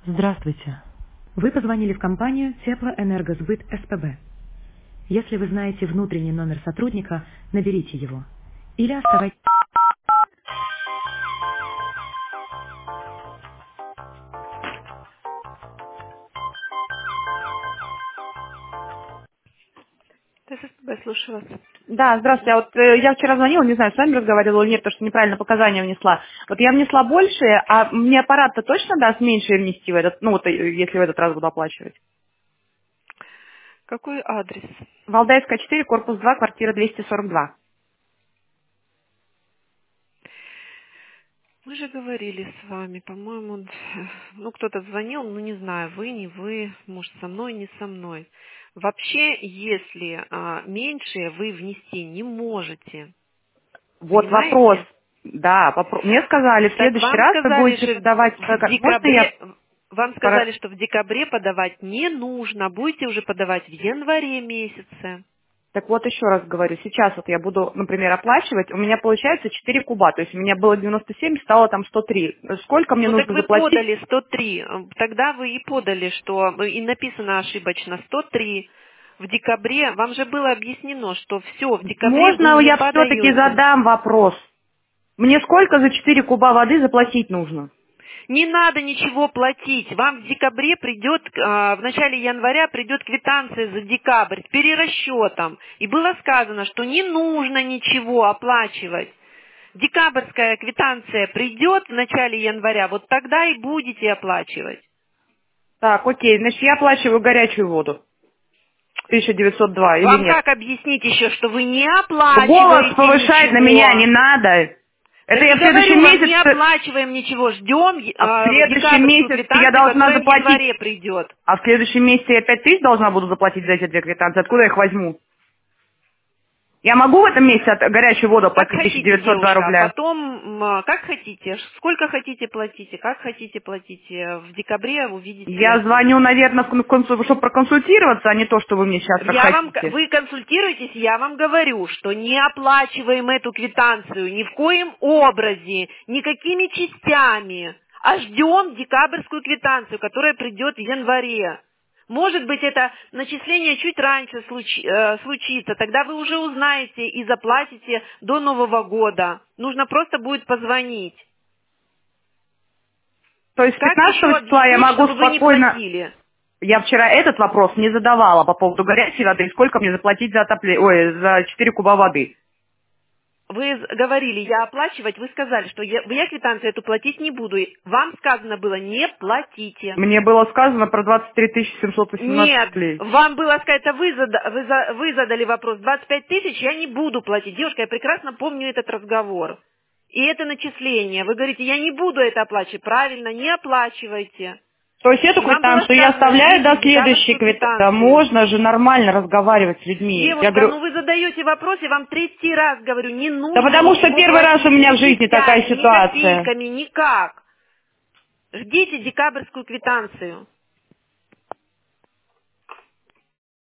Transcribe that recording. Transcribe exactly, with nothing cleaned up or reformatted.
Здравствуйте. Вы позвонили в компанию Теплоэнергосбыт СПБ. Если вы знаете внутренний номер сотрудника, наберите его. Или оставайтесь... ТССБ, слушаю вас. Да, здравствуйте. А вот э, я вчера звонила, не знаю, с вами разговаривала или нет, потому что неправильно показания внесла. Вот я внесла больше, а мне аппарат-то точно даст меньше внести в этот, ну вот э, если в этот раз буду оплачивать? Какой адрес? Валдайская четыре, корпус два, квартира двести сорок два. Мы же говорили с вами, по-моему, ну кто-то звонил, ну не знаю, вы, не вы, может со мной, не со мной. Вообще, если а, меньше вы внести не можете, Вот вопрос. понимаете? Да, попро- мне сказали, в Так следующий вам раз вы сказали, будете что подавать... в как- Можно я... декабре, вам пора- сказали, что в декабре подавать не нужно, будете уже подавать в январе месяце. Так вот еще раз говорю, сейчас вот я буду, например, оплачивать, у меня получается четыре куба, то есть у меня было девяносто семь, стало там сто три. Сколько мне Ну так нужно вы заплатить? подали сто три, тогда вы и подали, что и написано ошибочно сто три. В декабре, вам же было объяснено, что все, в декабре вы Можно не я все-таки подаете. задам вопрос? Мне сколько за четыре куба воды заплатить нужно? Не надо ничего платить. Вам в декабре придет, а, в начале января придет квитанция за декабрь с перерасчетом. И было сказано, что не нужно ничего оплачивать. Декабрьская квитанция придет в начале января, вот тогда и будете оплачивать. Так, окей, значит, я оплачиваю горячую воду. тысяча девятьсот два или Вам нет? как объяснить еще, что вы не Голос оплачиваете повышать на меня не ничего? надо. Это Так я и в следующем говорю вам, не месяце, оплачиваем ничего, ждем, а в э, следующем декабрьскую месяце я квитанцию, должна которая в заплатить, январе придет. а в следующем месяце я пять тысяч должна буду заплатить за эти две квитанции. Откуда я их возьму? Я могу в этом месяце от горячую воду Как платить тысяча хотите, девятьсот два девушка, а рубля? потом, м, как хотите, сколько хотите платите, как хотите платите. В декабре Я увидите. звоню, наверное, чтобы проконсультироваться, а не то, что вы мне сейчас как Я вам, хотите. вы консультируетесь, я вам говорю, что не оплачиваем эту квитанцию ни в коем образе, никакими частями, а ждем декабрьскую квитанцию, которая придет в январе. Может быть, это начисление чуть раньше случи- э, случится, тогда вы уже узнаете и заплатите до Нового года. Нужно просто будет позвонить. То есть Как еще пятнадцатого числа я объяснить, могу чтобы вы не спокойно... платили? Я вчера этот вопрос не задавала по поводу горячей воды и сколько мне заплатить за отопление, ой, за четыре куба воды. Вы з- говорили, я оплачивать, вы сказали, что я, я квитанцию эту платить не буду. И вам сказано было, не платите. Мне было сказано про двадцать три тысячи семьсот восемнадцать Нет, рублей. вам было сказать, это вы, зада- вы за- вы задали вопрос, двадцать пять тысяч я не буду платить. Девушка, я прекрасно помню этот разговор. И это начисление. Вы говорите, я не буду это оплачивать. Правильно, не оплачивайте. То есть эту И вам было квитанцию я сказано, оставляю ждите до следующей декабрьскую квитанции. Да квитанцию. можно же нормально разговаривать с людьми. Я Девушка, говорю, ну вы задаете вопрос, я вам третий раз говорю, не да нужно потому что ничего первый раз у платить, меня в ни жизни такая частями, ни ситуация. копейками, никак. Ждите декабрьскую квитанцию.